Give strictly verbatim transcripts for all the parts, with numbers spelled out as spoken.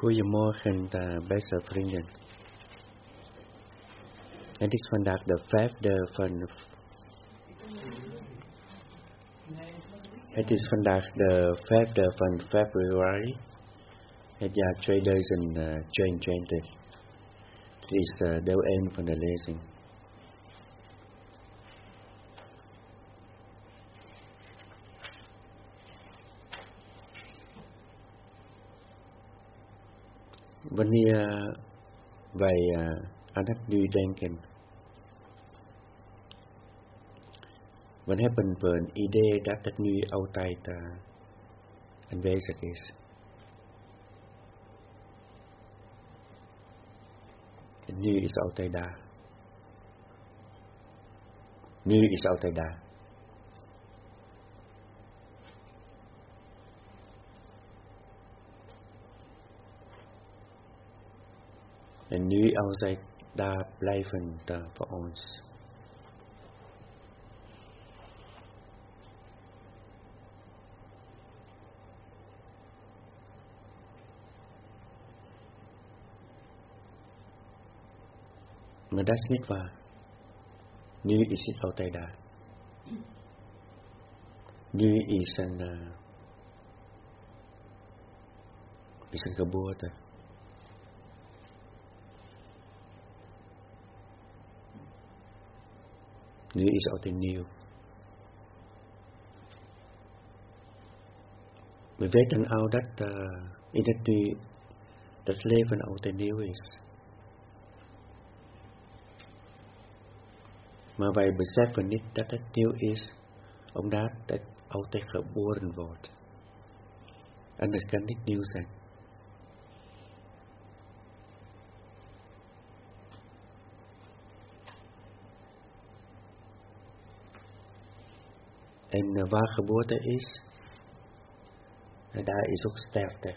Goedemorgen, uh, beste vrienden. Het is vandaag de vijfde van... Het is vandaag de vijfde van februari, het jaar tweeduizend tweeëntwintig. Het is uh, deel één van de lezing. Wanneer wij uh, aan het nu denken, we hebben we een idee dat het nu altijd uh, aanwezig is. En nu is altijd daar. Nu is altijd daar. En nu altijd daar blijven uh, voor ons. Maar dat is niet waar. Nu is het altijd daar. Nu is een, uh, is een geboorte. Nu is altijd nieuw. We weten al dat uh, in het nu dat leven altijd nieuw is. Maar wij beseffen niet dat het nieuw is, omdat het altijd geboren wordt. Anders kan het niet nieuw zijn. En uh, waar geboorte is, en daar is ook sterfte.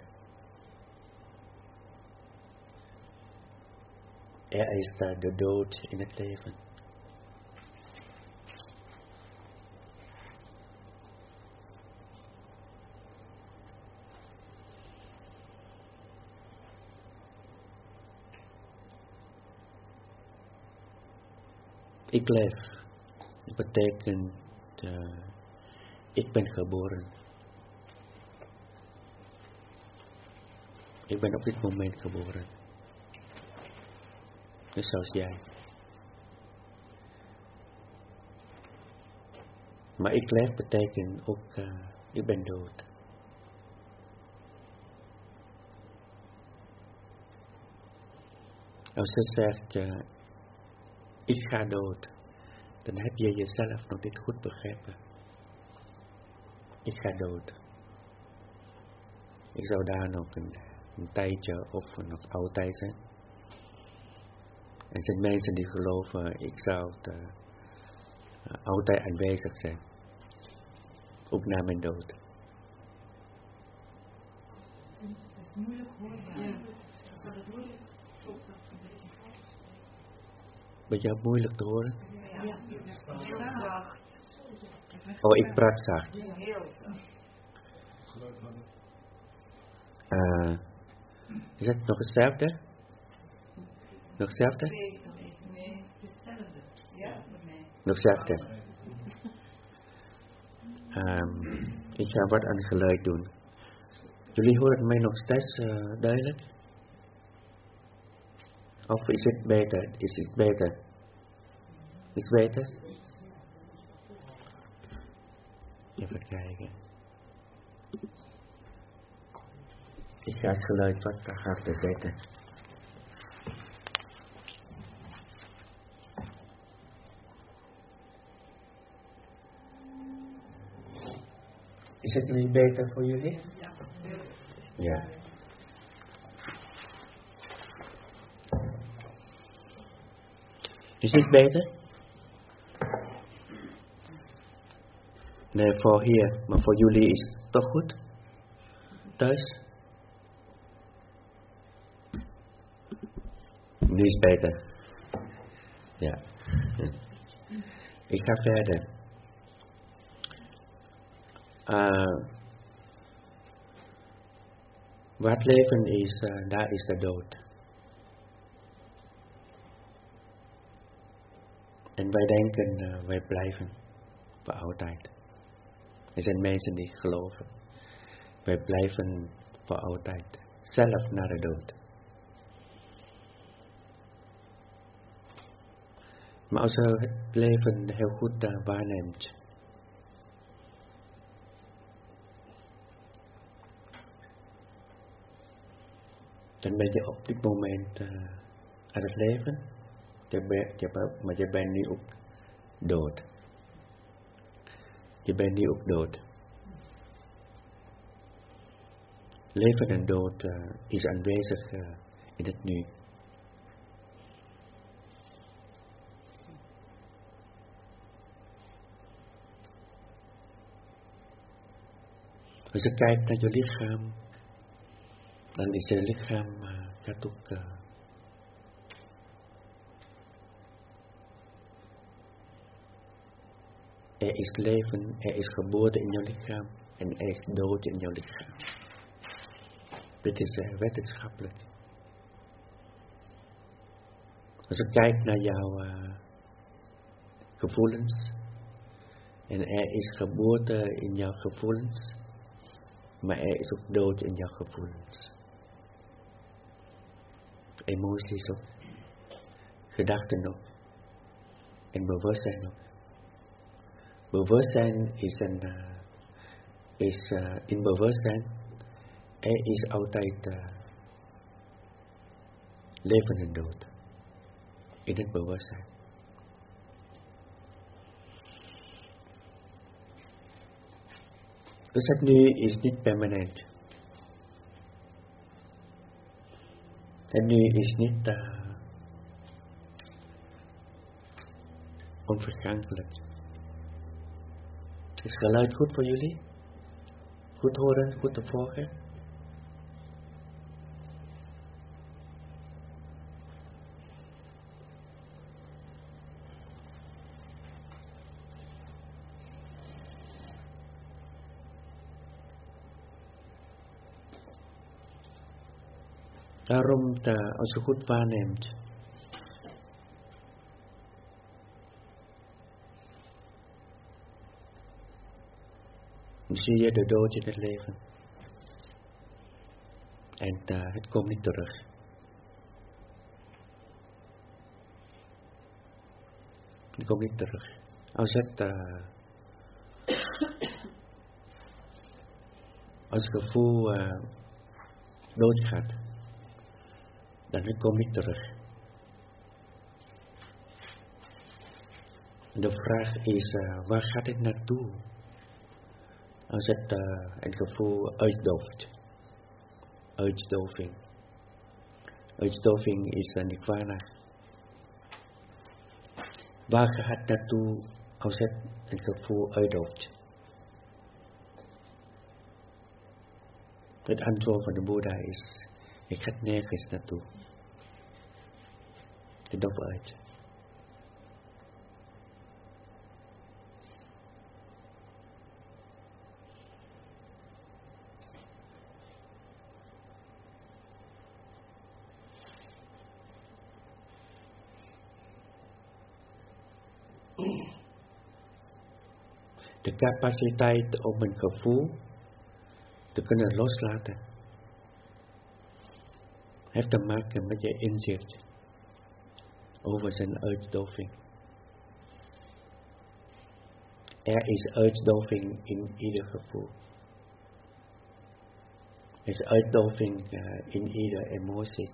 Er is uh, de dood in het leven. Ik leef. Dat betekent, uh, ik ben geboren. Ik ben op dit moment geboren. Net zoals jij. Maar ik leef betekent ook, uh, ik ben dood. Als je zegt, uh, ik ga dood, dan heb je jezelf nog niet goed begrepen. Ik ga dood. Ik zou daar nog een, een tijdje of nog altijd zijn. En er zijn mensen die geloven, ik zou het, uh, uh, altijd aanwezig zijn. Ook na mijn dood. Het is moeilijk hoor. Ja. Dat is moeilijk. Ben je moeilijk te horen? Ja. Zacht. Oh, ik praat zacht. Heel zacht. Uh, is het nog hetzelfde? Nog hetzelfde? Nee, hetzelfde. Ja, nee. Nog hetzelfde. Um, ik ga wat aan het geluid doen. Jullie horen mij nog steeds uh, duidelijk? Of is het beter? Is het beter? Is het beter? Even kijken. Ik ga het geluid wat harder zetten. Is het nu beter voor jullie? Ja. Ja. Is het beter? Nee, voor hier. Maar voor jullie is het toch goed? Thuis? Nu is het beter. Ja. Ik ga verder. Uh, Wat leven is, uh, daar is de dood. En wij denken, uh, wij blijven voor altijd. Er zijn mensen die geloven, wij blijven voor altijd, zelf naar de dood. Maar als je het leven heel goed uh, waarneemt, dan ben je op dit moment uh, aan het leven, je ben, je, maar je bent nu ook dood. Je bent nu ook dood. Leven en dood uh, is aanwezig uh, in het nu. Als je kijkt naar je lichaam, dan is je lichaam uh, gaat ook uh, er is leven, er is geboorte in je lichaam en er is dood in je lichaam. Dit is uh, wetenschappelijk. Als je kijkt naar jouw uh, gevoelens en er is geboorte in jouw gevoelens, maar er is ook dood in jouw gevoelens. Emoties ook, gedachten ook en bewustzijn ook. Bewustzijn is een, uh, is uh, in bewustzijn, er is altijd uh, leven en dood. In het bewustzijn. Dus het nu is niet permanent. Het nu is niet uh, onvergankelijk. Is geluid goed voor jullie? Goed horen, goed te volgen? Daarom, te, als je goed waarneemt, dan zie je de dood in het leven. En uh, het komt niet terug. Het komt niet terug. Als het, uh, als het gevoel uh, doodgaat, dan het komt niet terug. De vraag is, uh, waar gaat het naartoe? Als het uh, het gevoel uitdooft. Uitdoving. Uitdoving is een nirvana. Waar gaat het naartoe als het het gevoel uitdooft? Het antwoord van de Boeddha is, ik ga nergens naartoe. Het dooft uit. De capaciteit om een gevoel te kunnen loslaten heeft te maken met je inzicht over zijn uitdoving. Er is uitdoving in ieder gevoel. Er is uitdoving uh, in ieder emotie.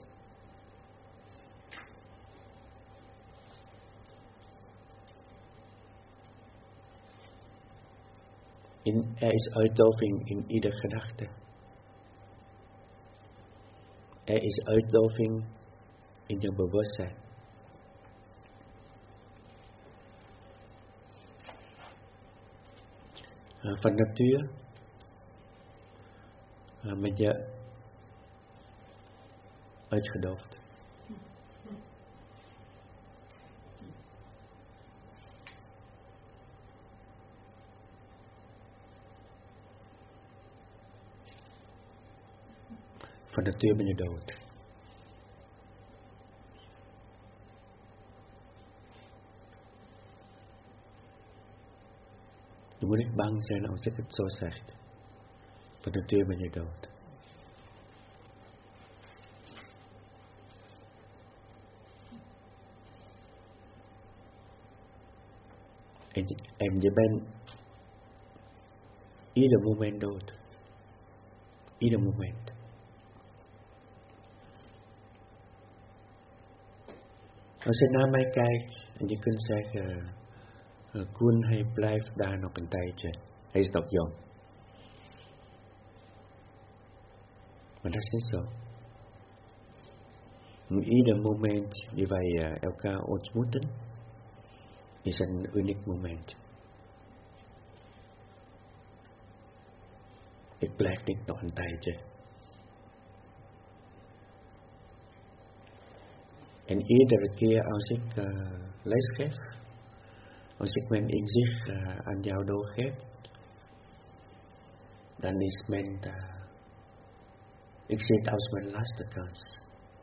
In, er is uitdoving in ieder gedachte. Er is uitdoving in je bewustzijn. Uh, van natuur uh, ben je uitgedoofd. van natuur ben je dood. Je moet niet bang zijn als ik het zo zeg. Van natuur ben je dood. En, en je bent ieder moment dood. Ieder moment. Als je naar mij kijkt en je kunt zeggen, uh, Koen, hij blijft daar nog een tijdje. Hij is nog jong. Maar dat is niet zo. Ieder moment die wij uh, elkaar ontmoeten, is een uniek moment. Ik blijf niet nog een tijdje. En iedere keer als ik uh, les geef, als ik mijn inzicht uh, aan jou doorgeef, dan is mijn, uh, ik zie het als mijn laatste kans.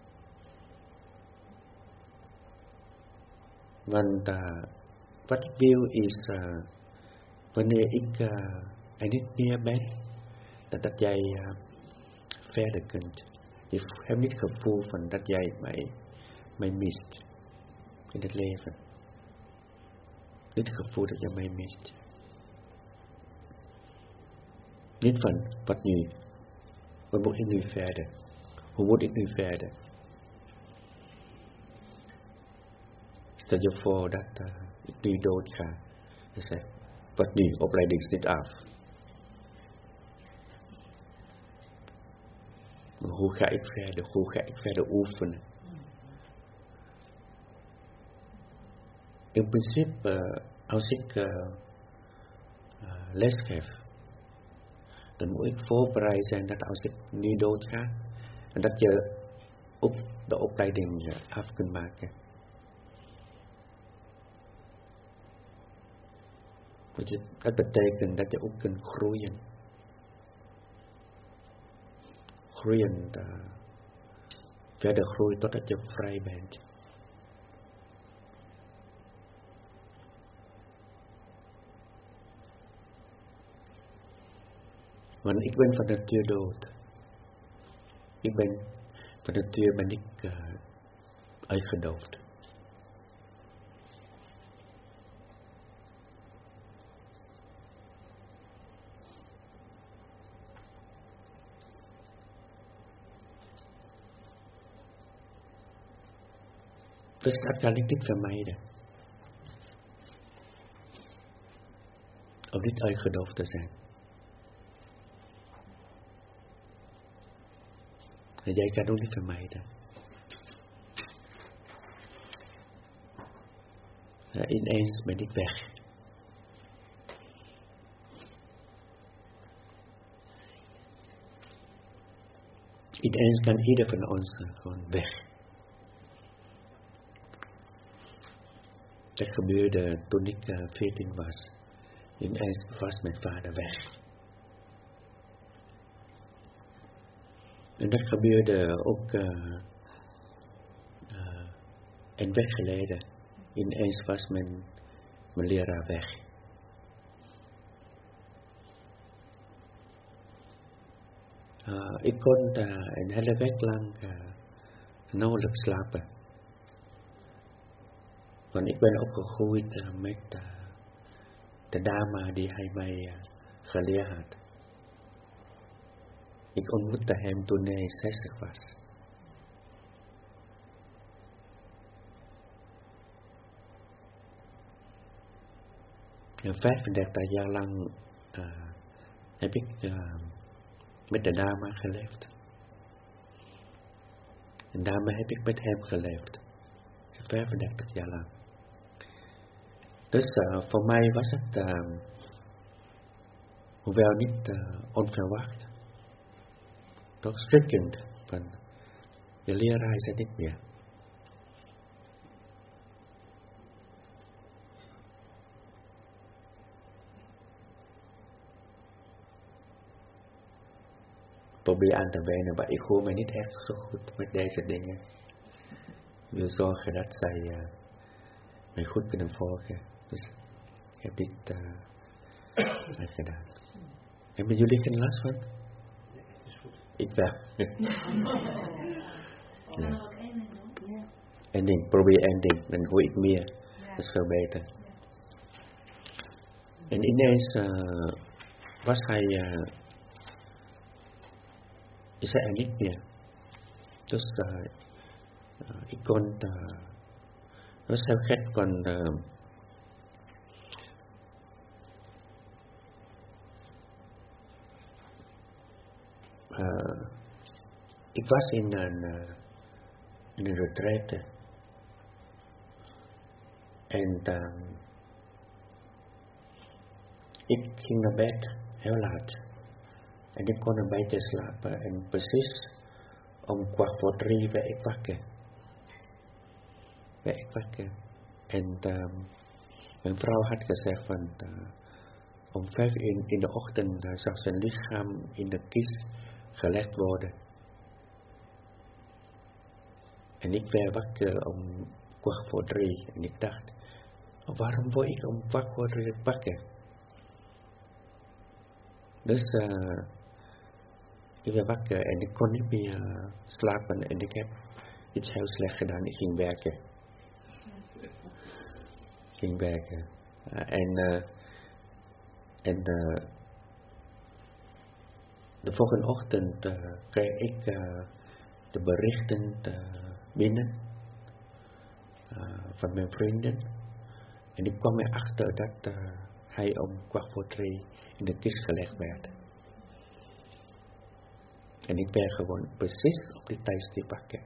Want uh, wat ik wil is, uh, wanneer ik uh, er niet meer ben, dat, dat jij uh, verder kunt. Je hebt niet het gevoel van dat jij mij, mij mist in het leven. Niet het gevoel dat jij mij mist. Niet van, wat nu? Wat moet ik nu verder? Hoe moet ik nu verder? Stel je voor dat uh, ik nu dood ga. Je zegt, wat nu? Opleiding is niet af. Maar hoe ga ik verder? Hoe ga ik verder oefenen? In principe, uh, als ik uh, uh, les geef, dan moet ik voorbereid zijn dat als ik nu dood ga, en dat je op de opleiding uh, af kunt maken. Dat betekent dat je ook kunt groeien. Groeien, uh, verder groeien totdat je vrij bent. Want ik ben van natuur dood. Ik ben, van natuur ben ik uh, uitgedoofd. Dus dat kan ik niet vermijden. Om niet uitgedoofd te zijn. En jij kan ook niet vermijden. Ja, ineens ben ik weg. Ineens kan ieder van ons gewoon weg. Dat gebeurde toen ik veertien was. Ineens was mijn vader weg. En dat gebeurde ook uh, uh, een week geleden. Ineens was mijn, mijn leraar weg. Uh, ik kon uh, een hele week lang uh, nauwelijks slapen. Want ik ben opgegroeid uh, met uh, de dame die hij mij uh, geleerd had. Ik ontmoette hem toen hij zestig was. En vijfendertig jaar lang uh, heb ik uh, met de dame geleefd. En daarmee heb ik met hem geleefd. vijfendertig jaar lang. Dus uh, voor mij was het, uh, hoewel niet uh, onverwacht, toch schrikkend van je leraar is er niet meer. probeer aan te wennen, maar ik hoor me niet echt zo goed met deze dingen. Ik wil zorgen dat zij uh, mij goed kunnen volgen. Dus ik heb dit uh, gedaan. Hebben jullie geen last van? Nee, het is goed. Ik wel. Kan er ook één ding doen? Ja. Eén ding, probeer één ding, dan hoor ik meer. Ja. Dat is veel beter. Ja. En ineens uh, was hij, uh, is hij er niet meer. Dus uh, uh, ik kon, uh, het was heel gek, want uh, uh, ik was in een, uh, in een retraite. En uh, ik ging naar bed, heel laat. En ik kon een beetje slapen. En precies om kwart voor drie werd ik wakker. Werd ik wakker. En uh, mijn vrouw had gezegd van... Uh, om vijf uur in de ochtend uh, zou zijn lichaam in de kist gelegd worden. En ik werd wakker om kwart voor drie. En ik dacht... waarom word ik om kwart voor drie wakker? Dus uh, ik werd wakker en ik kon niet meer uh, slapen en ik heb iets heel slecht gedaan. Ik ging werken. Ik ging werken. Uh, en uh, en uh, de volgende ochtend uh, kreeg ik uh, de berichten uh, binnen uh, van mijn vrienden. En ik kwam erachter dat uh, hij om kwart voor drie in de kist gelegd werd. En ik ben gewoon precies op die tijdstip wakker.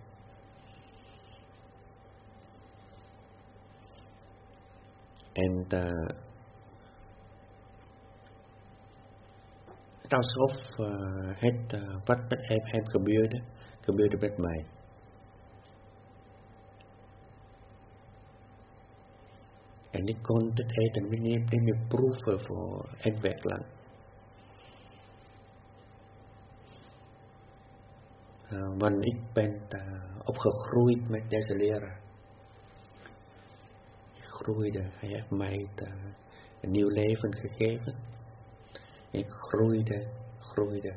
En uh, het alsof uh, het uh, wat met hem, hem gebeurde, gebeurde met mij. En ik kon het eten niet meer, niet meer proeven voor een week lang. Uh, want ik ben uh, opgegroeid met deze leraar. Ik groeide, hij heeft mij uh, een nieuw leven gegeven. Ik groeide, groeide.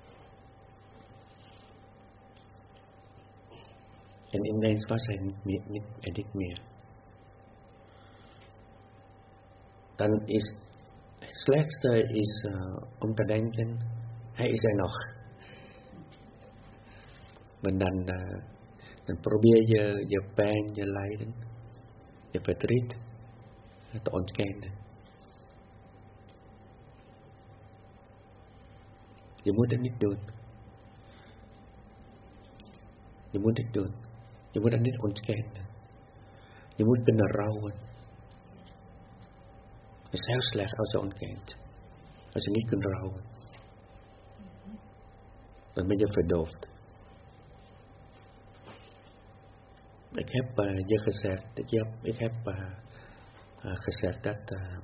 En ineens was hij niet meer. Niet, niet meer. Dan is het slechtste is uh, om te denken, hij is er nog. Maar dan, uh, dan probeer je je pijn, je lijden, je verdriet te ontkennen. Je moet het niet doen. Je moet het doen. Je moet het niet ontkennen. Je moet kunnen rouwen. Het is heel slecht als je ontkent. Als je niet kunt rouwen. Dan ben je verdoofd. Ik heb uh, je gezegd, ik heb, ik heb uh, uh, gezegd dat uh,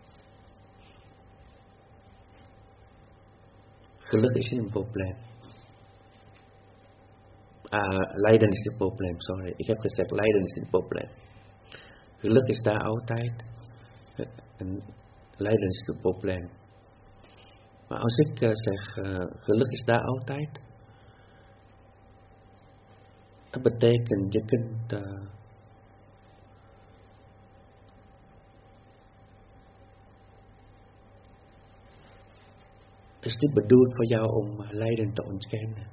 geluk is niet een probleem. Uh, lijden is een probleem, sorry. Ik heb gezegd, lijden is een probleem. Geluk is daar altijd. En lijden is een probleem. Maar als ik uh, zeg, uh, geluk is daar altijd. Dat betekent, je kunt... Uh, het is niet bedoeld voor jou om uh, lijden te ontkennen.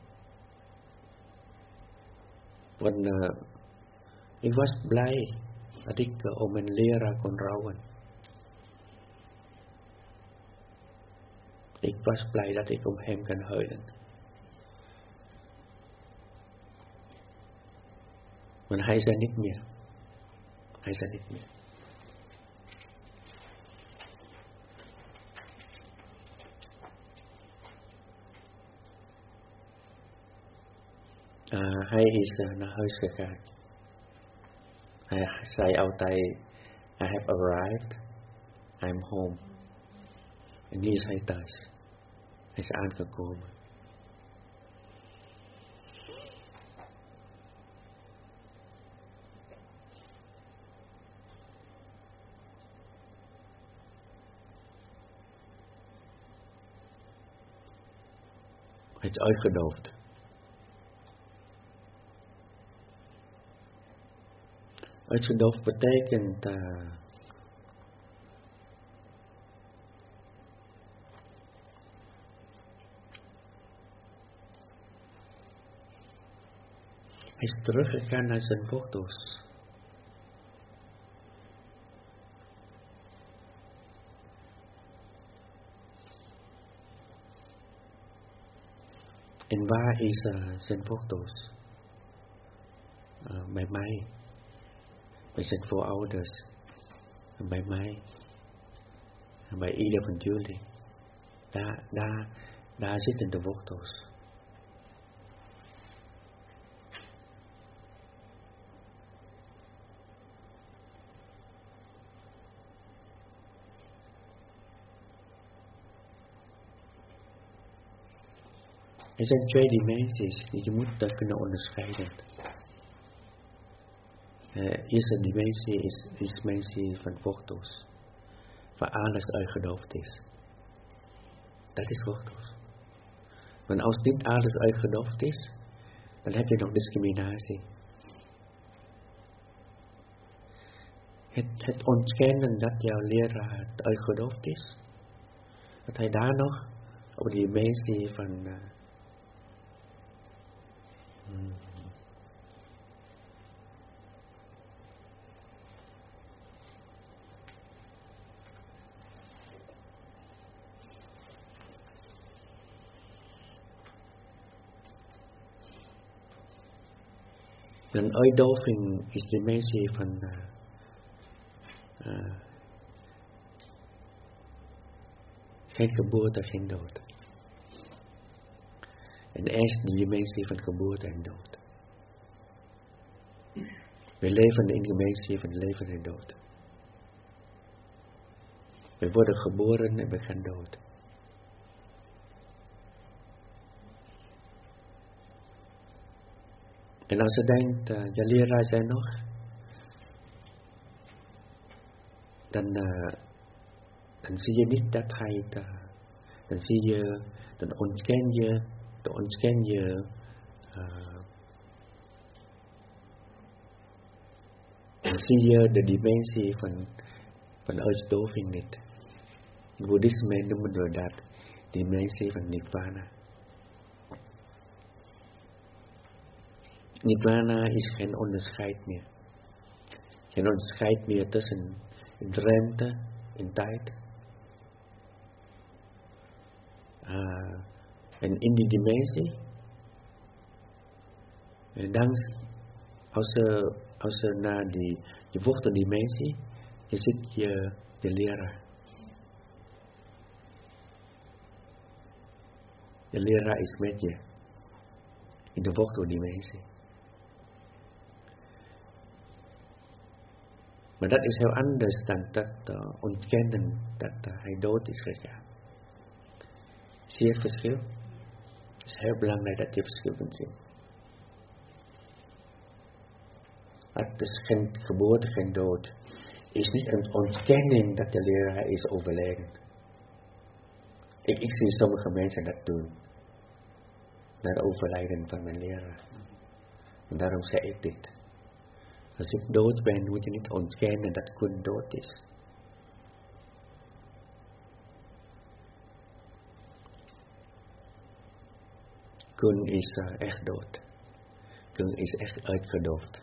Want uh, ik was blij dat ik uh, om mijn leraar kon rouwen. Ik was blij dat ik om hem kan huilen. Want hij is er niet meer. Hij is er niet meer. Uh, hij is uh, naar huis gegaan. Hij zei altijd, I have arrived, I'm home. En nu is hij thuis. Hij is aangekomen. Hij is uitgedoofd. Uitgedoofd betekent uh, hij is teruggegaan naar zijn wortels. En waar is uh, zijn wortels? Uh, bij mij. Bij zijn voorouders. En bij mij. En bij ieder van jullie. Daar, daar, daar zitten de wortels. Er zijn twee dimensies die je moet kunnen onderscheiden. De uh, eerste dimensie is de dimensie van wortels. Waar alles uitgedoofd is. Dat is wortels. Want als niet alles uitgedoofd is, dan heb je nog discriminatie. Het, het ontkennen dat jouw leraar uitgedoofd is. Dat hij daar nog op de dimensie van... Uh, hmm, een uitdoving is de dimensie van uh, uh, geen geboorte, geen dood. En eerst de dimensie van geboorte en dood. We leven in de dimensie van leven en dood. We worden geboren en we gaan dood. En als je denkt, uh, je leraar zijn nog, dan, uh, dan zie je niet dat hij het, uh, dan zie je, dan ontken je, dan ontken je, uh, dan zie je de dimensie van, van uitdoving niet. In boeddhisme noemen we dat dimensie van nirvana. Nirvana is geen onderscheid meer. Geen onderscheid meer tussen in ruimte, in tijd. Uh, en in die dimensie, en dan, als je, als je naar die, die worteldimensie, je ziet je de leraar. De leraar is met je in de worteldimensie. Maar dat is heel anders dan dat uh, ontkennen dat uh, hij dood is gegaan. Zie je het verschil? Het is heel belangrijk dat je het verschil kunt zien. Het is geen geboorte, geen dood. Het is niet een ontkenning dat de leraar is overleden. Ik, ik zie sommige mensen dat doen. Na het overlijden van mijn leraar. En daarom zeg ik dit. Als ik dood ben, moet je niet ontkennen dat Kun dood is. Kun is uh, echt dood. Kun is echt uitgedoofd.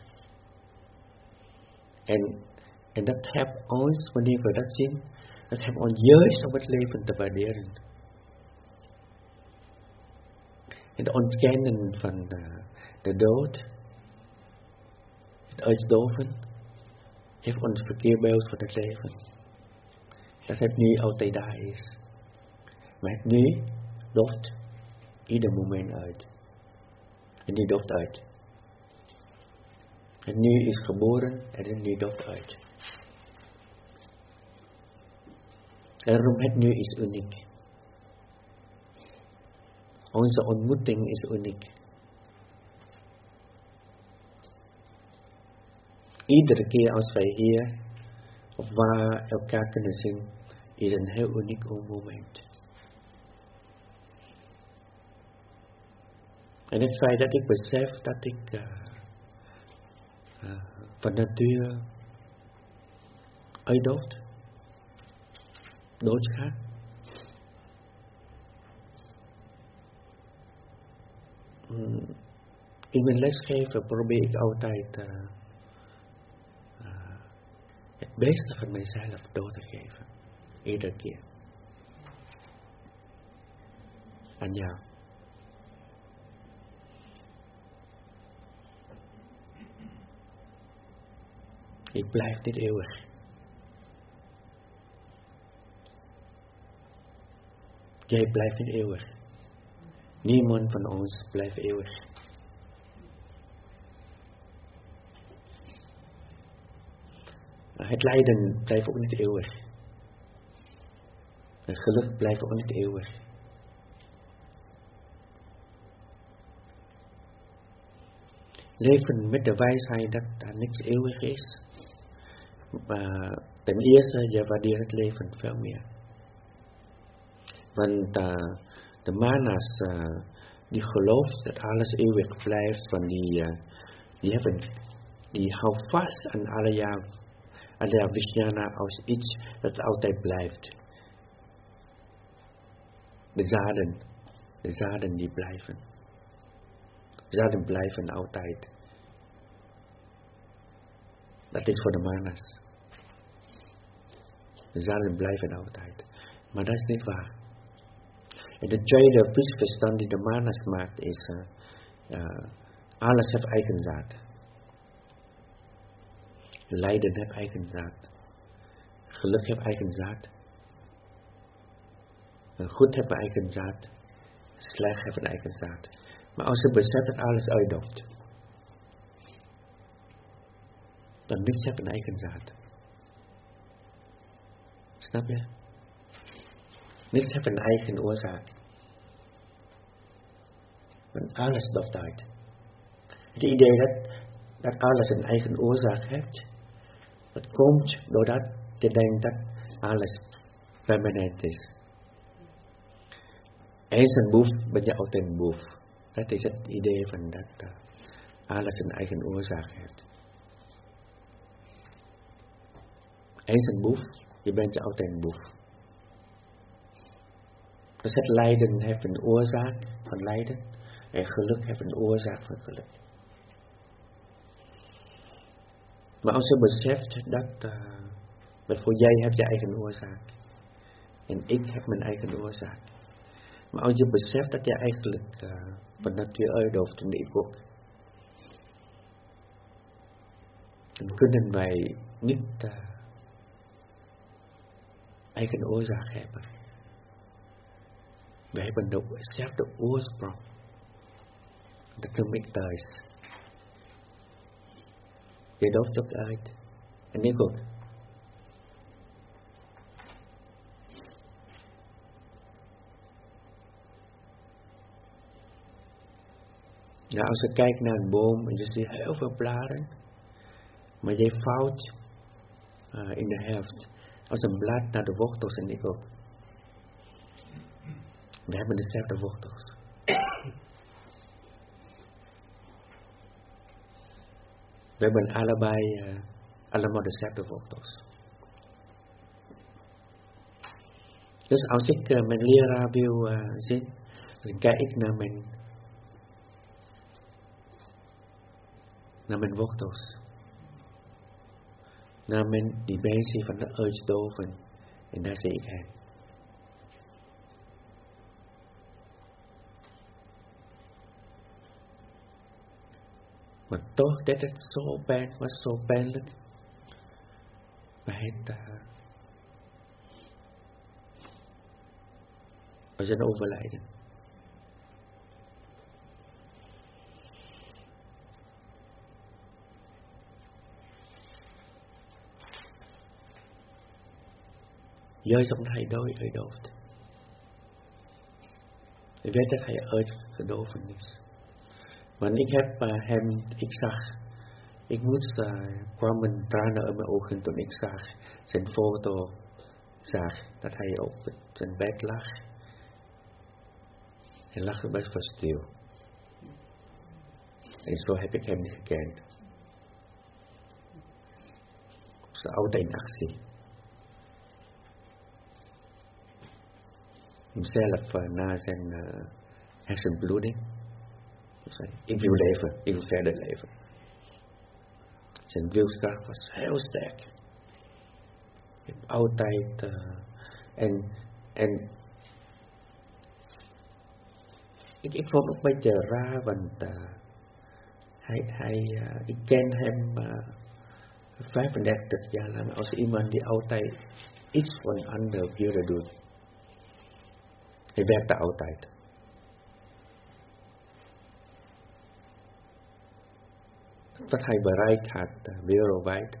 En, en dat helpt ons, wanneer we dat zien, dat helpt ons juist om het leven te waarderen. Het ontkennen van de, de dood, het uitdoven, heeft ons verkeerbeeld van het leven. Dat het nu altijd daar is. Maar het nu dooft ieder moment uit. En nu dooft uit. Het nu is geboren en het nu dooft uit. Daarom het nu is uniek. Onze ontmoeting is uniek. Iedere keer als wij hier of waar elkaar kunnen zien, is een heel uniek moment. En het feit dat ik besef dat ik uh, uh, van natuur uitdood, doodga. Hmm. In mijn lesgeven probeer ik altijd uh, uh, het beste van mijzelf door te geven. Iedere keer. Aan jou. Ik blijf niet eeuwig. Jij blijft niet eeuwig. Niemand van ons blijft eeuwig. Het lijden blijft ook niet eeuwig. Het geluk blijft ook niet eeuwig. Leven met de wijsheid dat er niks eeuwig is. Maar ten eerste, je waardeert het leven veel meer. Want uh, de manas uh, die gelooft dat alles eeuwig blijft, van die, uh, die, hebben, die houden vast aan alle jaar, alle Vijnana als iets dat altijd blijft. De zaden, de zaden die blijven. De zaden blijven altijd. Dat is voor de manas. De zaden blijven altijd. Maar dat is niet waar. En de tweede misverstand die de manas maakt is, uh, uh, alles heeft eigen zaad. Lijden heeft eigen zaad. Geluk heeft eigen zaad. Goed heeft eigen zaad. Slecht heeft een eigen zaad. Maar als je beseft dat alles uitdooft, dan niets heeft een eigen zaad. Snap je? Niets heeft een eigen oorzaak. Want alles dooft uit. Het idee dat, dat alles een eigen oorzaak heeft, dat komt doordat je denkt dat alles permanent is. Eens een boef ben je altijd een boef. Dat is het idee van dat uh, alles een eigen oorzaak heeft. Eens een boef, je bent altijd een boef. Dus het lijden heeft een oorzaak van lijden. En geluk heeft een oorzaak van geluk. Maar als je beseft dat, uh, dat voor jij hebt je eigen oorzaak. En ik heb mijn eigen oorzaak. Maar als je beseft dat je eigenlijk uh, van natuur uitdooft, en ik ook. Dan kunnen wij niet uh, eigen oorzaak hebben. We hebben dezelfde oorsprong. Dat noem ik thuis. Je dooft ook uit. En ik ook. Ja, als je kijkt naar een boom en je ziet heel veel bladeren, maar je vouwt uh, in de helft als een blad naar de wortels en ik ook. We hebben dezelfde wortels. We hebben allebei uh, allemaal dezelfde wortels. Dus als ik uh, mijn leraar wil uh, zien, dan kijk ik naar mijn, naar mijn wortels. Naar mijn dimensie van de uitstoven. En daar zie ik hem. Maar toch dat het zo pijn was, zo pijnlijk. Bij het uh, was een overlijden. Juist omdat hij dood uitdooft. Je weet dat hij uitgedoven is. Want ik heb uh, hem, ik zag, ik moest, uh, kwamen tranen uit mijn ogen toen ik zag, zijn foto zag, dat hij op zijn bed lag. Hij lag best wel stil. En zo heb ik hem niet gekend. Ze altijd in actie. Hemzelf uh, na zijn uh, hersenbloeding. Ik wil leven, ik wil verder leven. Zijn wilskracht was heel sterk. Ik heb altijd uh, en en ik, ik vond het een beetje raar, want uh, hij, hij uh, ik ken hem uh, vijfendertig jaar lang als iemand die altijd iets voor een ander wilde doen. Hij werkte altijd. Wat hij bereikt had uh, wereldwijd.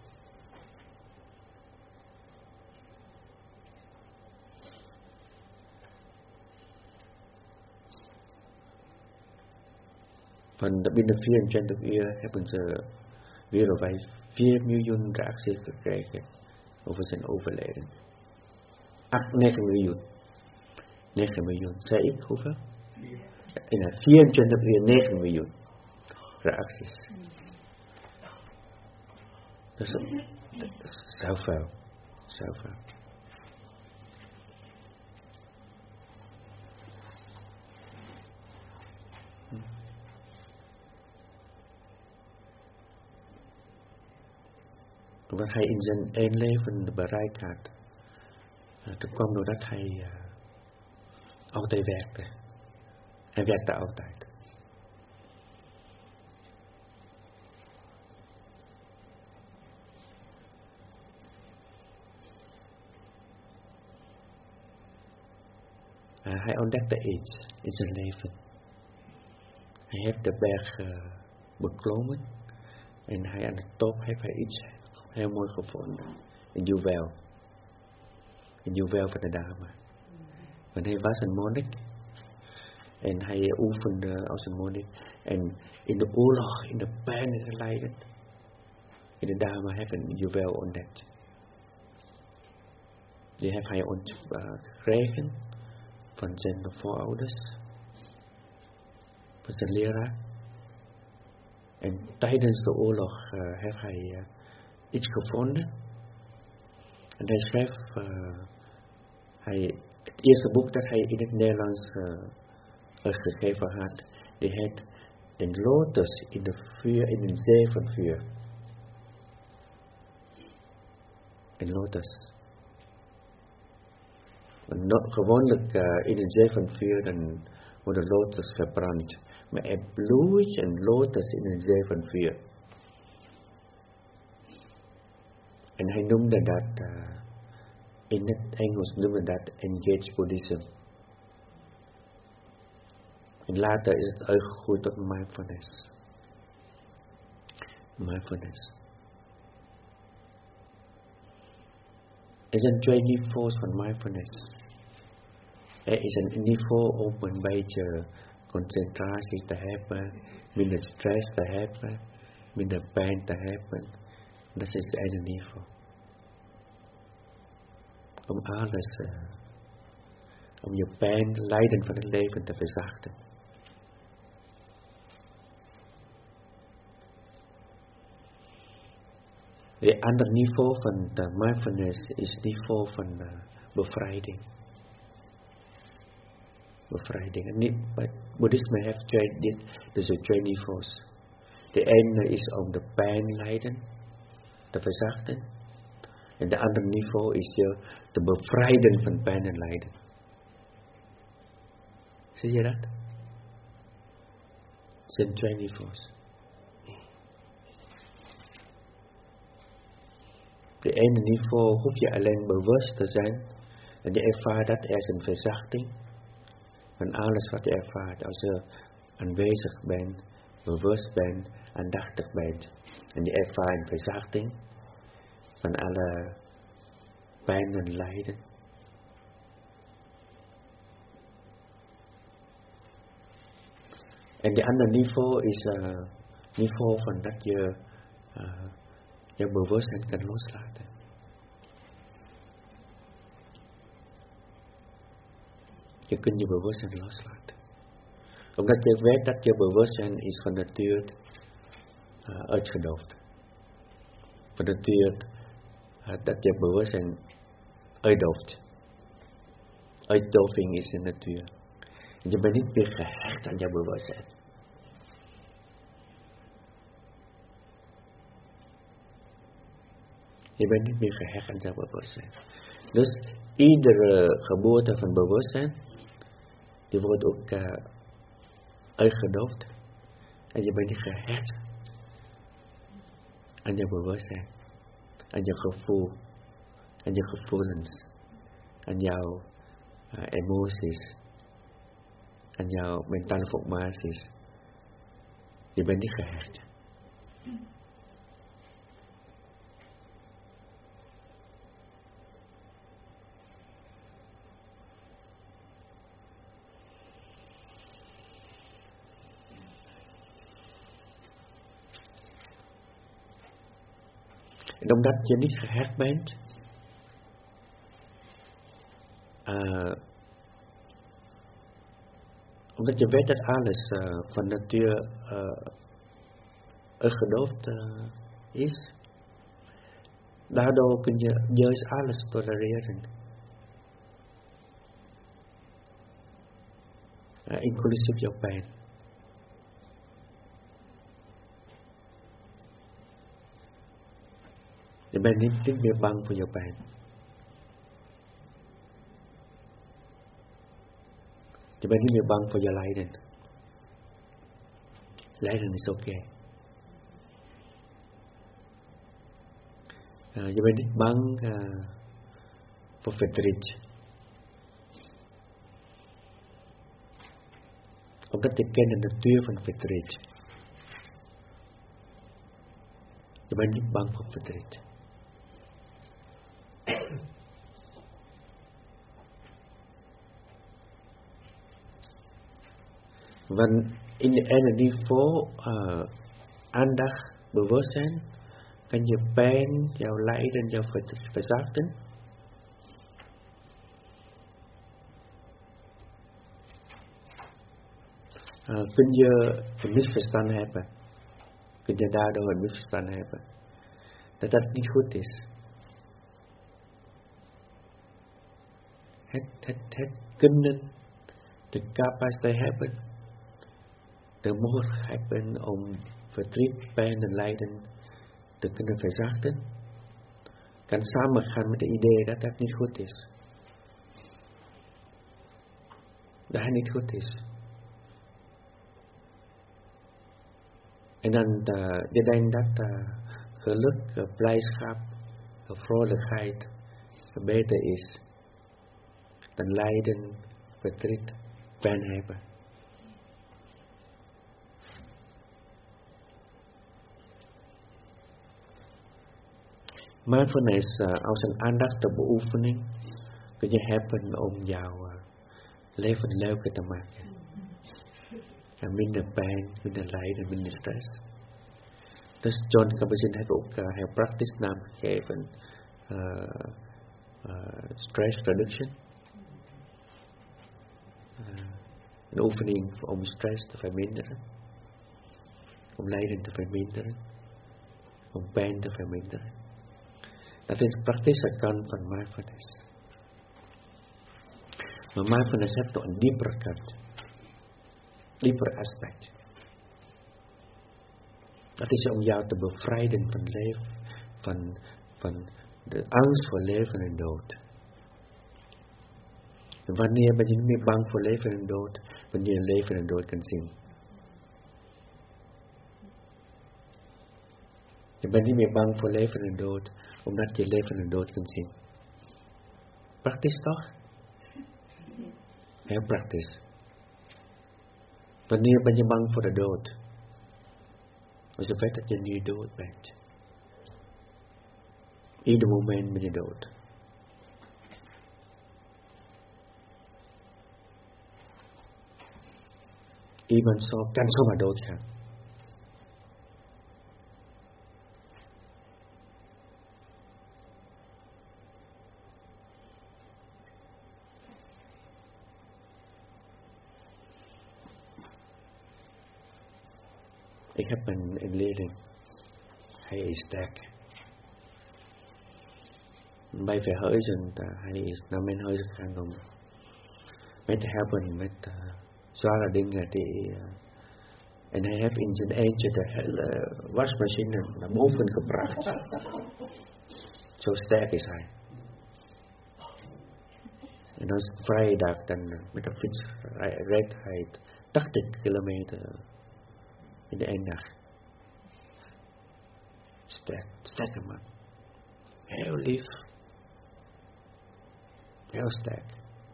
Van binnen vierentwintig uur hebben ze wereldwijd vier miljoen reacties gekregen over zijn overlijden. acht, negen miljoen. negen miljoen. Zei ik hoeveel? In vierentwintig uur negen miljoen reacties. Dat is, dat is zoveel. Zoveel. Wat hij in zijn één leven bereikt had, dat kwam doordat hij uh, altijd werkte. Hij werkte altijd. Uh, hij ontdekte iets in zijn leven. Hij heeft de berg uh, beklommen en hij aan de top heeft hij iets heel mooi gevonden. Een juweel. Een juweel van de dame. Want hij was een monnik. En hij oefende als een monnik. En in de oorlog, in de pijn en het lijden. En de dame heeft een juweel ontdekt. Die heeft hij ontkregen van zijn voorouders. Van zijn leraar. En tijdens de oorlog uh, heeft hij uh, iets gevonden. En hij schreef, uh, hij, het eerste boek dat hij in het Nederlands uh, geschreven had, die heet Een lotus in de vuur, in een zee van vuur. Een lotus. No, gewoonlijk uh, in een zee van vuur dan wordt de lotus verbrand. Maar er bloeit een lotus in een zee van vuur. En hij noemde dat, uh, in het Engels noemde dat engaged Buddhism. En later is het uitgegroeid tot mindfulness. Mindfulness. Er zijn twee niveaus van mindfulness. Er is een niveau om een beetje concentratie te hebben, minder stress te hebben, minder pijn te hebben. Dat is het ene niveau. Om alles, uh, om je pijn, lijden van het leven te verzachten. Het andere niveau van de mindfulness is het niveau van uh, bevrijding. Bevrijding. En niet, het boeddhisme heeft twee, dit, dus twee niveaus. De ene is om de pijn, lijden te verzachten. En de andere niveau is je te bevrijden van pijn en lijden. Zie je dat? Het zijn twee niveaus. De ene niveau hoef je alleen bewust te zijn. En je ervaart dat er is een verzachting van alles wat je ervaart. Als je aanwezig bent, bewust bent, aandachtig bent. En je ervaart een verzachting van alle pijn en lijden. En de andere niveau is het uh, niveau van dat je uh, je bewustzijn kan loslaten. Je kunt je bewustzijn loslaten. Omdat je weet dat je bewustzijn is van nature uh, uitgedoofd. Van nature uh, dat je bewustzijn uitdooft. Uitdoving is in natuur. En je bent niet meer gehecht aan je bewustzijn. Je bent niet meer gehecht aan je bewustzijn. Dus iedere geboorte van bewustzijn, die wordt ook uh, uitgedoofd. En je bent niet gehecht aan je bewustzijn, aan je gevoel, aan je gevoelens, aan jouw uh, emoties, aan jouw mentale formaties. Je bent niet gehecht. En omdat je niet gehecht bent, uh, omdat je weet dat alles uh, van natuur uh, uitgedoofd uh, is, daardoor kun je juist alles tolereren. Uh, inclusief jouw pijn. Je bent niet, niet meer bang voor jouw pijn. Je bent niet meer bang voor je lijden. Lijden is oké. Okay. Uh, je bent niet bang uh, voor verdriet. Omdat je kent de natuur van verdriet. Je bent niet bang voor verdriet. Want in de ene niveau uh, aandacht, bewustzijn, kan je pijn, jouw lijden, jouw verzachten. Uh, kun je een misverstand hebben. Kun je daardoor een misverstand hebben. Dat dat niet goed is. Het, het, het kunnen, de capaciteit hebben, de mogelijkheid hebben om verdriet, pijn en lijden te kunnen verzachten, kan samengaan met het idee dat dat niet goed is. Dat het niet goed is. En dan uh, je denkt dat uh, geluk, uh, blijdschap, uh, vrolijkheid uh, beter is dan lijden, verdriet, pijn hebben. Mindfulness uh, als een aandachtsbeoefening kun je hebben om jouw uh, leven leuker te maken. En minder pijn, minder lijden, minder stress. Dus John Kabat-Zinn heeft ook uh, heel praktisch naam gegeven. Uh, uh, stress reduction. Uh, een oefening om stress te verminderen. Om lijden te verminderen. Om pijn te verminderen. Dat is praktische kant van mindfulness. Maar mindfulness heeft nog een diepere kant. Dieper aspect. Dat is om jou te bevrijden van leven, van, van de angst voor leven en dood. En wanneer ben je niet meer bang voor leven en dood, wanneer je leven en dood kan zien. Je bent niet meer bang voor leven en dood, omdat je leven en dood kunt zien. Praktisch toch? Heel praktisch. Wanneer ben je bang voor de dood? Als je weet dat je nu dood bent. Ieder moment ben je dood. Iemand zo, kan zomaar doodgaan. Ik heb een, een leerling. Hij is sterk. Bij verhuizen, uh, hij is naar mijn huis gegaan om mij te helpen met uh, zware dingen. Die, uh, en hij heeft in zijn eentje de hele wasmachine naar boven gebracht. Zo sterk is hij. En als vrijdag dan uh, met de fiets rijdt hij tachtig kilometer in de één dag. Sterk, sterke man. Heel lief. Heel sterk.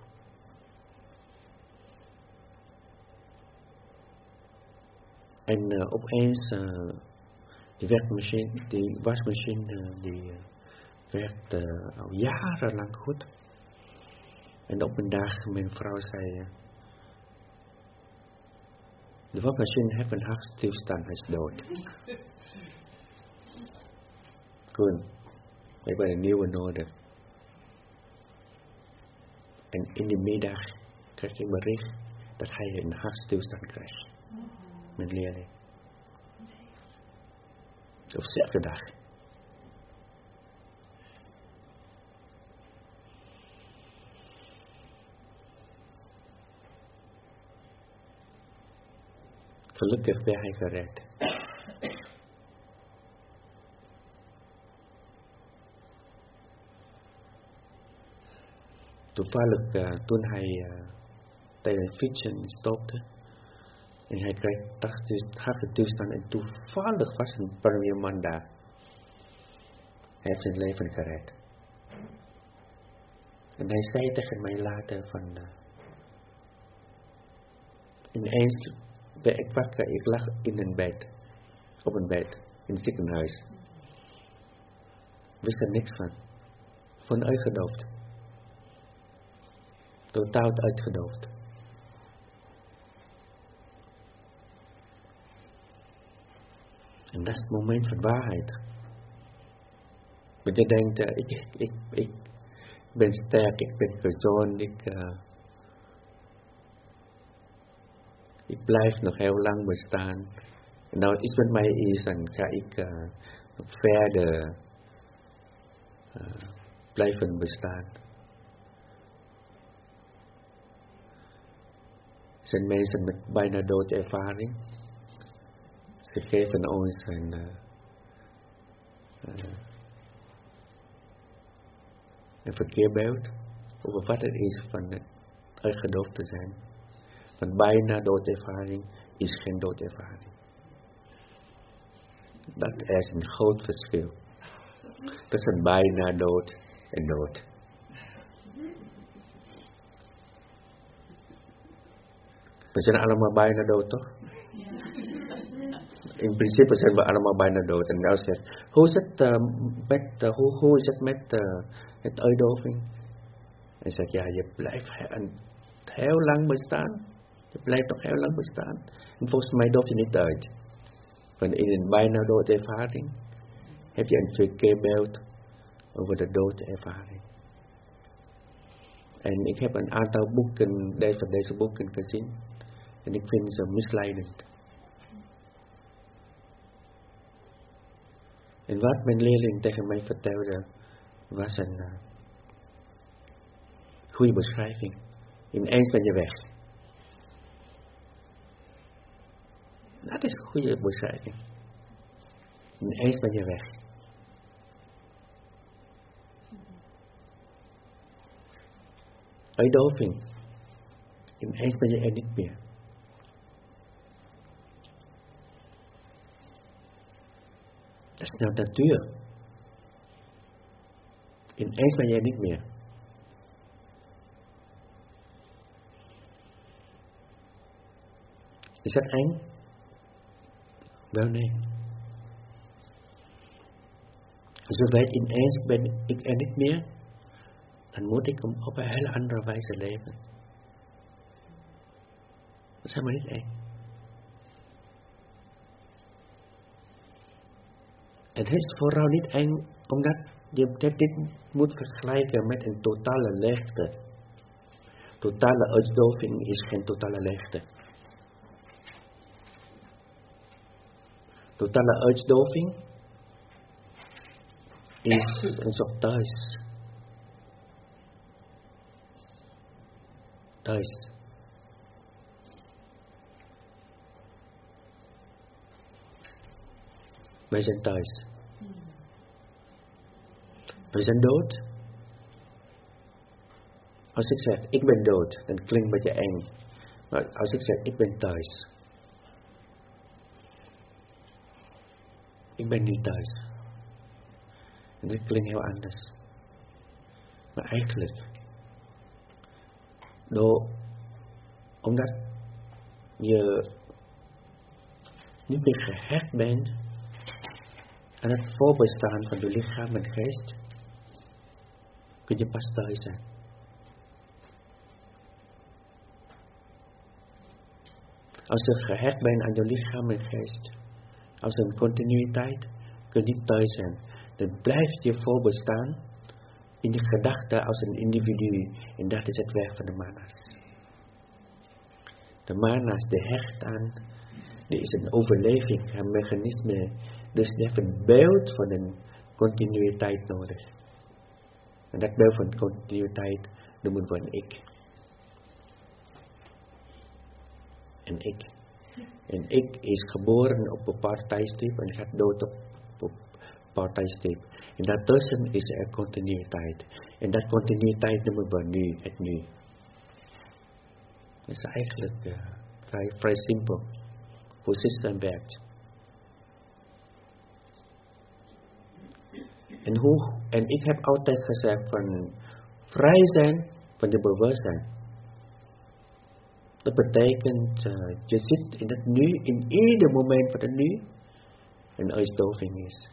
En uh, opeens, uh, die werkmachine, die wasmachine, uh, die uh, werkt uh, al jarenlang goed. En op een dag, mijn vrouw zei, uh, de wasmachine heeft een hartstilstand, hij is dood. Goed, we hebben een nieuwe nodig. En in de middag krijg ik een bericht dat hij een hartstilstand krijgt. Mijn leerling. Op dezelfde dag. Gelukkig werd hij gered. Toevallig uh, toen hij uh, tijdens fietsen stopte en hij kreeg harttoestand en toevallig was een premierman daar. Hij heeft zijn leven gered. En hij zei tegen mij later van uh, ineens ben ik wakker, ik lag in een bed, op een bed, in het ziekenhuis. Wist er niks van. Van uitgedoofd. Totaal uitgedoofd. En dat is het moment van waarheid. Want je denkt, uh, ik, ik, ik, ik ben sterk, ik ben gezond, ik, uh, ik blijf nog heel lang bestaan. En nou het iets met mij is, dan ga ik uh, nog verder uh, blijven bestaan. Er zijn mensen met bijna doodervaring. Ze geven ons een, uh, uh, een verkeerbeeld over wat het is van uitgedoofd te zijn. Want bijna doodervaring is geen doodervaring. Dat is een groot verschil. Tussen bijna dood en dood. We zijn allemaal bijna dood, toch? In principe zijn we allemaal bijna dood. En als je, hoe is het uh, met, uh, hoe, hoe is het met uh, het uitdoving? En zegt ja, je blijft he- heel lang bestaan. Je blijft nog heel lang bestaan. En volgens mij doof je niet uit. Want in een bijna doodervaring heb je een verkeerbeeld over de doodervaring. En ik heb een aantal boeken, deze, deze boeken gezien. En ik vind ze misleidend. En wat mijn leerling tegen mij vertelde, was een uh, goede beschrijving. Ineens ben je weg. Dat is een goede beschrijving. Ineens ben je weg. Uitdoving. Ineens ben je er niet meer. Dat is nou natuur. Ineens ben je er niet meer. Is dat eng? Wel nee. Als je weet, ineens ben ik er niet meer, dan moet ik op een hele andere wijze leven. Dat is helemaal niet eng. Het is vooral niet eng, omdat je dit moet vergelijken met een totale leegte. Totale uitdoving is geen totale leegte. totale uitdoving is een soort thuis. Thuis. Wij zijn thuis. Wij zijn dood. Als ik zeg, ik ben dood, dan klinkt een beetje eng. Maar als ik zeg, ik ben thuis. Ik ben niet thuis. En dat klinkt heel anders. Maar eigenlijk, door, omdat je niet meer gehecht bent aan het voorbestaan van je lichaam en geest, kun je pas thuis zijn. Als je gehecht bent aan je lichaam en geest, als een continuïteit, kun je niet thuis zijn. Dan blijft je voorbestaan in de gedachte als een individu. En dat is het werk van de manas. De manas, de hecht aan, die is een overleving, een mechanisme. Dus die heeft een beeld van een continuïteit nodig. En dat beeld van continuïteit noemen we een ik. Een ik. Een ik is geboren op een bepaald tijdstip en gaat dood op een bepaald tijdstip. En daartussen is er continuïteit. En dat continuïteit noemen we nu, het nu. Dat is eigenlijk uh, vrij, vrij simpel. Hoe het systeem werkt. En, hoe, en ik heb altijd gezegd van vrij zijn van de bewustzijn. Dat betekent, uh, je zit in het nu, in ieder moment van het nu, een uitdoving is.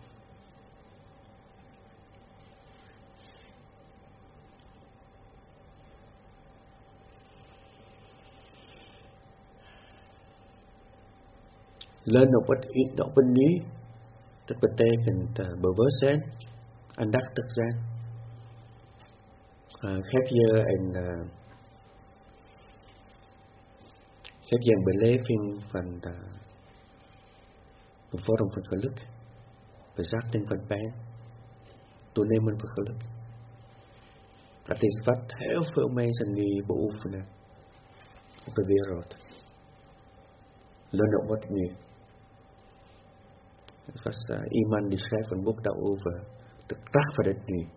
Leun op het, op het nu, dat betekent uh, bewust zijn, aandachtig zijn. Uh, geef je een, uh, geef je een beleving van de, een vorm van geluk, bezachting van pijn, toenemen van geluk. Dat is wat heel veel mensen nu beoefenen op de wereld. Leun op wat nu. Er was uh, iemand die schreef een boek daarover. De kracht van het nu.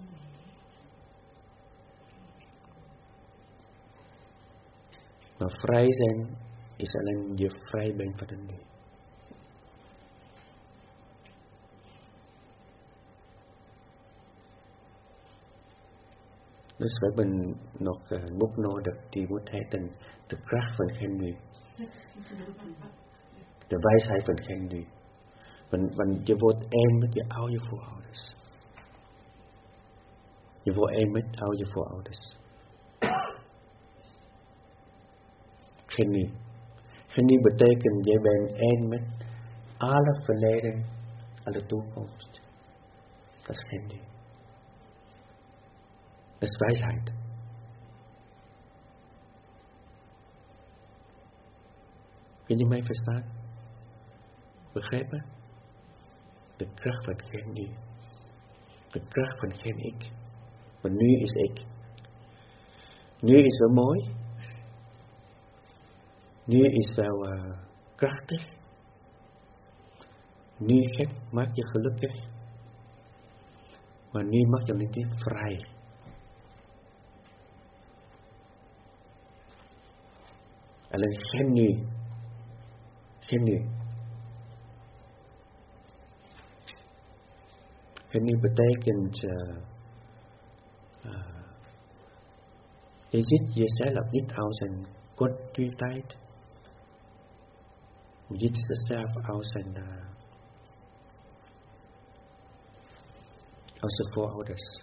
Maar vrij zijn is alleen je vrij bent van het nu. Dus we hebben nog een boek nodig die moet heten De kracht van geen nu. De wijsheid van geen nu. Want, want je wordt één met je oude voorouders. Je wordt één met oude voorouders. Geen nu. Geen nu betekent je bent één met alle verleden, alle toekomst. Dat is geen nu. Dat is wijsheid. Kun je mij verstaan? Begrijpen? De kracht van geen nu. De kracht van geen ik. Want nu is ik. Nu is wel mooi. Nu is wel uh, krachtig. Nu gek, maakt je gelukkig. Maar nu maakt je niet vrij. Alleen geen nu. Geen nu. Geen nu betekent uh, uh, je ziet jezelf niet als een continuïteit. Je ziet jezelf als een uh, als de voorouders.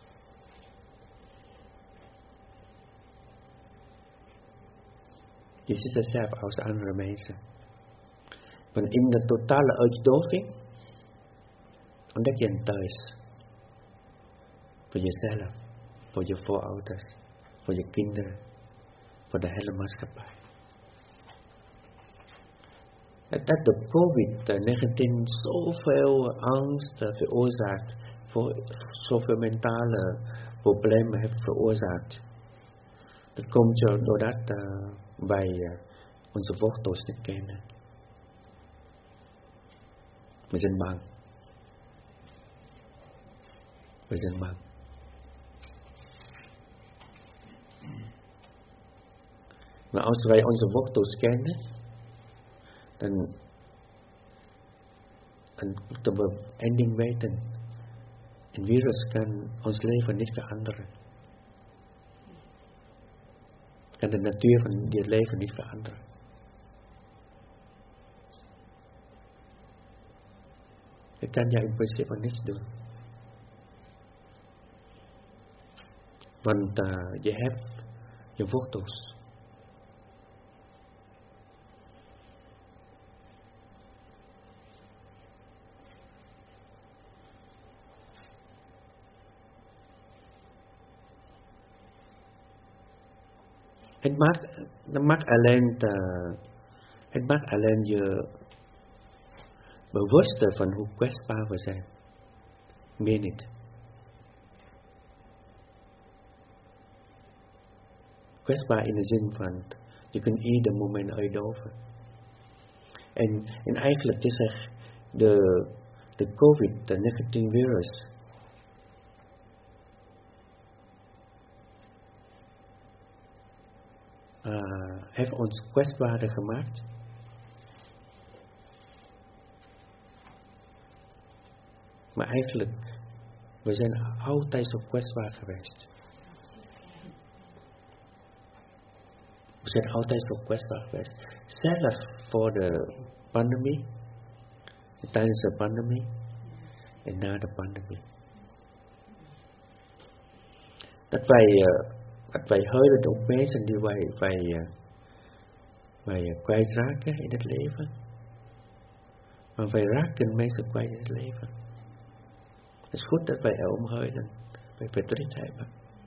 Je ziet jezelf als andere mensen. Want in de totale uitdoving ontdek je een thuis. Voor jezelf, voor je voorouders, voor je kinderen, voor de hele maatschappij. Het dat de covid negentien zoveel angst veroorzaakt, voor zoveel mentale problemen heeft veroorzaakt. Dat komt doordat uh, wij uh, onze wortels niet kennen. We zijn bang. We zijn bang. Maar als wij onze wortels kennen, dan, dan moeten we één ding weten. Een virus kan ons leven niet veranderen. Kan de natuur van dit leven niet veranderen. Het kan je in principe niets doen. Want uh, je hebt je wortels. Het maakt, het maakt alleen, de, het maakt alleen je bewuster van hoe kwetsbaar we zijn. Meer niet. Kwetsbaar in de zin van, je kunt ieder moment uitdoven. En, en eigenlijk te zeggen, de, de covid negentien virus, Uh, heeft ons kwetsbaarder gemaakt. Maar eigenlijk, we zijn altijd zo kwetsbaar geweest. We zijn altijd zo kwetsbaar geweest. Zelfs voor de pandemie, tijdens de pandemie en na de pandemie. Dat wij... Uh, Dat wij huilen op mensen die wij, wij, uh, wij uh, kwijtraken in het leven. Maar wij raken mensen kwijt in het leven. Het is goed dat wij erom huilen. Wij verdriet hebben.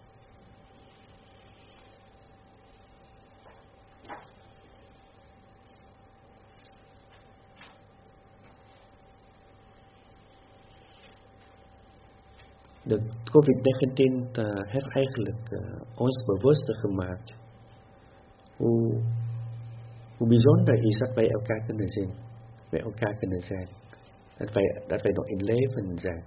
De covid negentien uh, heeft eigenlijk uh, ons bewuster gemaakt hoe, hoe bijzonder is dat wij elkaar kunnen zien, bij elkaar kunnen zijn, dat wij, dat wij nog in leven zijn.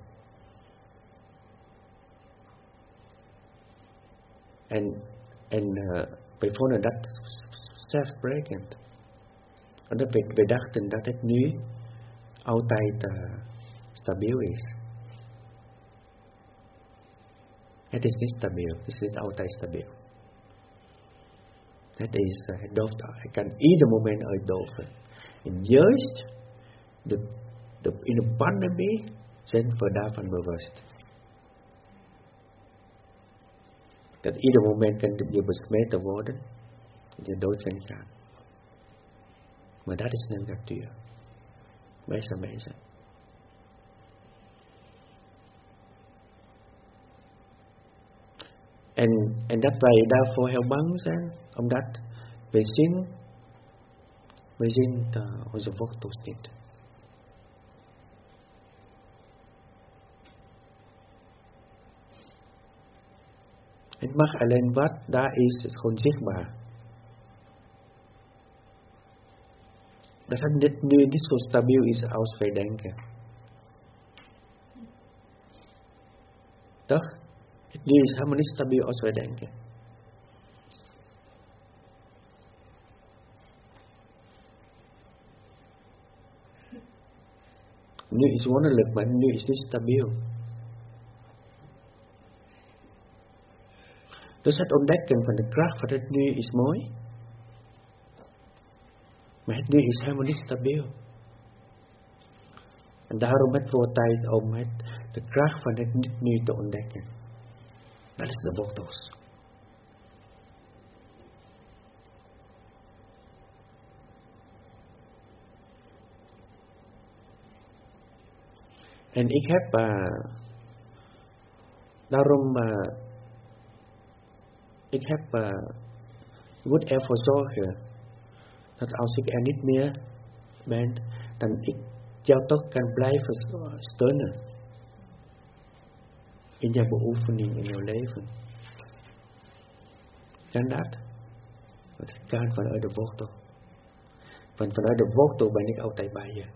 En, en uh, wij vonden dat zelfsprekend. Omdat wij, wij dachten dat het nu altijd uh, stabiel is. Het is niet stabiel, het is niet altijd stabiel. Het is, uh, het dooft, het kan ieder moment uitdoven. En juist de, de, in de pandemie zijn we daarvan bewust. Dat ieder moment kan je besmet worden, en je dood zijn gaan. Maar dat is de natuur. Wij zijn mensen. En, en dat wij daarvoor heel bang zijn, omdat wij zien, wij zien uh, onze wortels niet. Het mag alleen wat daar is, het gewoon zichtbaar. Dat het dit nu niet zo stabiel is als wij denken. Toch? Het nu is helemaal niet stabiel als wij denken. Nu is wonderlijk, maar nu is niet stabiel. Dus het ontdekken van de kracht van het nu is mooi. Maar het nu is helemaal niet stabiel. En daarom het wordt tijd om het, de kracht van het nu te ontdekken. Dat is de wortels. En ik heb uh, daarom, uh, ik heb, uh, moet ervoor zorgen dat als ik er niet meer bent, dan ik jou toch kan blijven steunen in jouw beoefening in jouw leven. Kan dat? Want het kan vanuit de wortel. Want vanuit de wortel ben ik altijd bij je.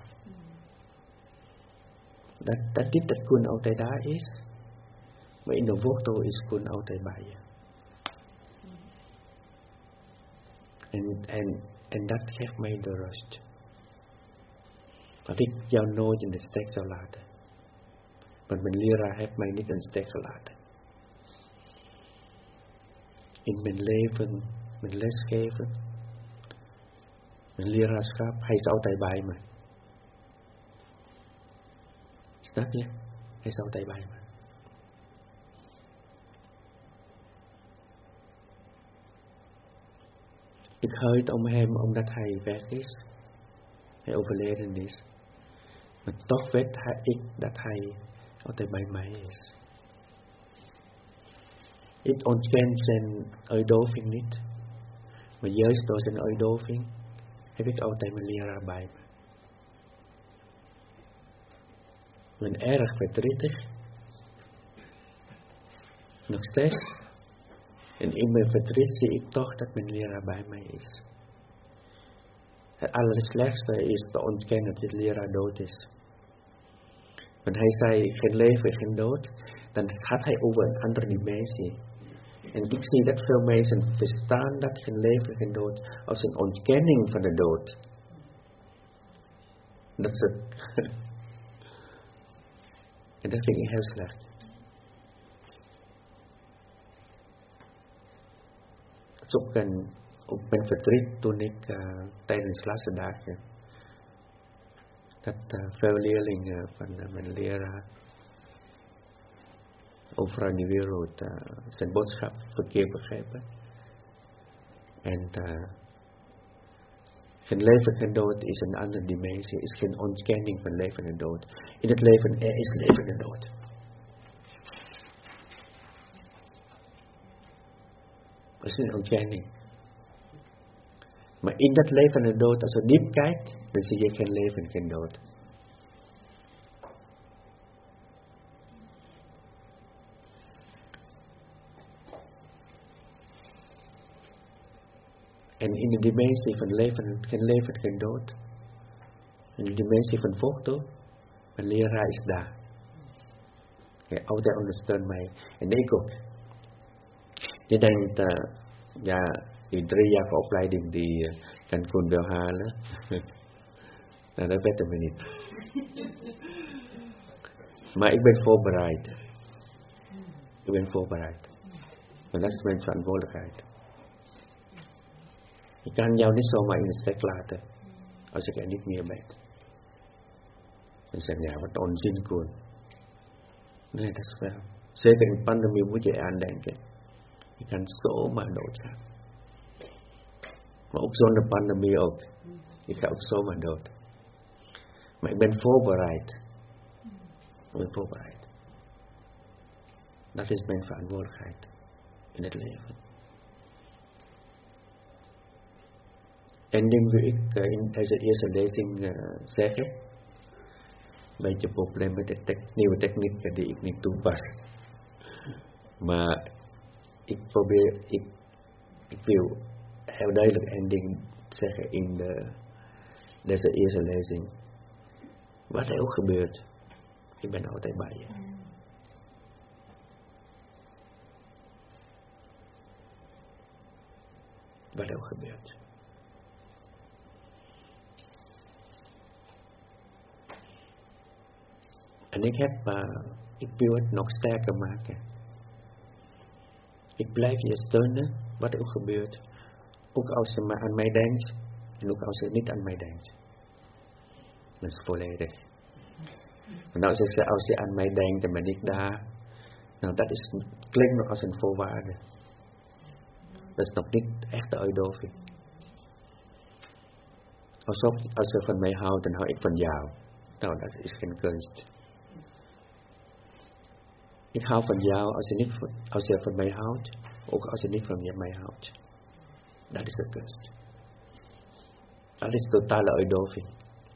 Dat, dat niet dat Kun altijd daar is, maar in de wortel is Kun altijd bij je. En, en, en dat geeft mij de rust. Dat ik jou nooit in de steek zou laten. Want mijn leraar heeft mij niet in de steek gelaten. In mijn leven, mijn lesgeven, mijn leraarschap, hij is altijd bij me. Snap je? Hij is altijd bij me. Ik huid om hem omdat hij weg is. Hij overleden is. Maar toch weet hij, ik dat hij altijd bij mij is. Ik ontken zijn uitdoving niet. Maar juist door zijn uitdoving heb ik altijd mijn leraar bij me. Ik ben erg verdrietig. Nog steeds. En in mijn verdriet zie ik toch dat mijn leraar bij mij is. Het allerslechtste is te ontkennen dat de leraar dood is. Want hij zei geen leven, geen dood. Dan gaat hij over een andere dimensie. En ik zie dat veel mensen verstaan dat geen leven, geen dood als een ontkenning van de dood. Dat is het. En dat vind ik heel slecht. Dat is ook, een, ook mijn verdriet toen ik uh, tijdens klassendagen dat uh, veel leerlingen van uh, mijn leraar overal in de wereld uh, zijn boodschap verkeerd begrijpen. En uh, geen leven, geen dood is een andere dimensie, is geen ontkenning van leven en dood. In het leven er is leven en dood. Dat is een ontkenning. Maar in dat leven en dood, als je diep kijkt, dan zie je geen leven en geen dood. En in de dimensie van leven, geen leven, geen dood. In de dimensie van vochtel, mijn leraar is daar. Hij altijd ondersteunt mij. En ik ook. Je denkt, uh, ja, die driejarige opleiding die uh, kan Kun wel halen. Nou, dat weten we niet. Maar ik ben voorbereid. Ik ben voorbereid. Want dat is mijn verantwoordelijkheid. Ik kan jou niet zomaar in de steek laten als ik er niet meer ben. Dan zeg je, ja, wat onzin Kun. Nee, dat is wel. Zeker in de pandemie moet je aan denken. Je kan zomaar doodgaan. Maar ook zonder pandemie ook. Je gaat ook zomaar dood. Maar ik ben voorbereid. Ik ben voorbereid. Dat is mijn verantwoordelijkheid in het leven. En ding wil ik uh, in deze eerste lezing uh, zeggen. Een beetje een probleem met de te- nieuwe technieken die ik niet toepas. Maar ik probeer, ik, ik wil heel duidelijk één ding zeggen in de, deze eerste lezing. Wat er ook gebeurt, ik ben altijd bij je. Wat er ook gebeurt. En ik heb, uh, ik wil het nog sterker maken. Ik blijf je steunen, wat er ook gebeurt. Ook als je aan mij denkt, en ook als je niet aan mij denkt. Dat is volledig. En als ik zeg, als je aan mij denkt, dan ben ik daar. Nou, dat is, klinkt nog als een voorwaarde. Dat is nog niet echt de uitdoving. Alsof, als je van mij houdt, dan hou ik van jou. Nou, dat is geen kunst. Ik hou van jou als je, niet, als je van mij houdt, ook als je niet van mij houdt. Dat is de kunst. Dat is totale uitdoving.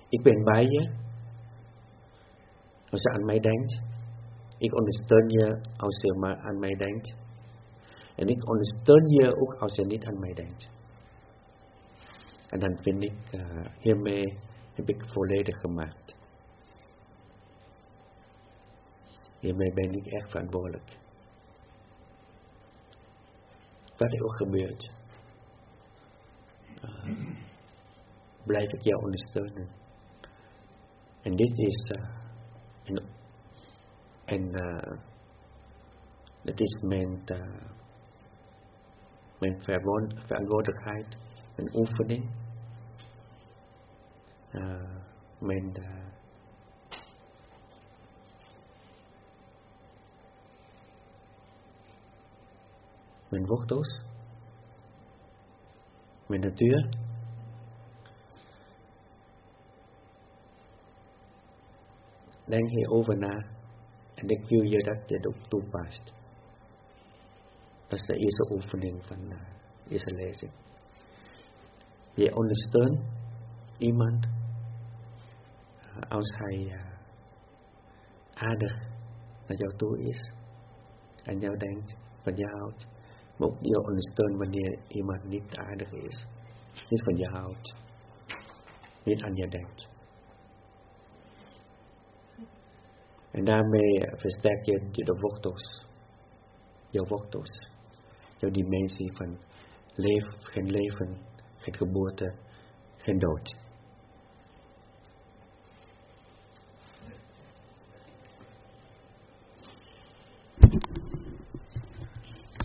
Ik ben bij je als je aan mij denkt. Ik ondersteun je als je maar aan mij denkt. En ik ondersteun je ook als je niet aan mij denkt. En dan vind ik, uh, hiermee heb ik volledig gemaakt. Hiermee ben ik echt verantwoordelijk. Wat er ook gebeurt, uh, blijf ik jou ondersteunen. En dit is, uh, en, en uh, dit is mijn, uh, mijn verantwoordelijkheid, mijn oefening, uh, mijn, uh, mijn wortels, mijn natuur. Denk hierover na en ik wil je dat dit ook toepast. Dat is de eerste oefening van de uh, eerste lezing. Je ondersteunt iemand uh, als hij uh, aardig naar jou toe is, aan jou denkt, van jou houdt. Maar ook je ondersteunt wanneer iemand niet aardig is, niet van je houdt, niet aan je denkt. En daarmee versterk je de wortels, jouw wortels, jouw dimensie van leven, geen leven, geen geboorte, geen dood.